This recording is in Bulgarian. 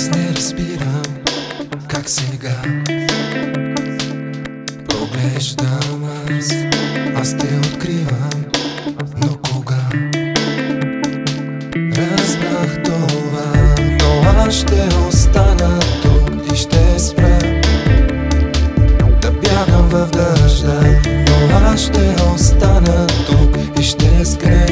Аз не разбирам как сега поглеждам аз те откривам, но кога разбрах това, но аз ще остана тук и ще спра да бягам в дъжда, но аз ще остана тук и ще скря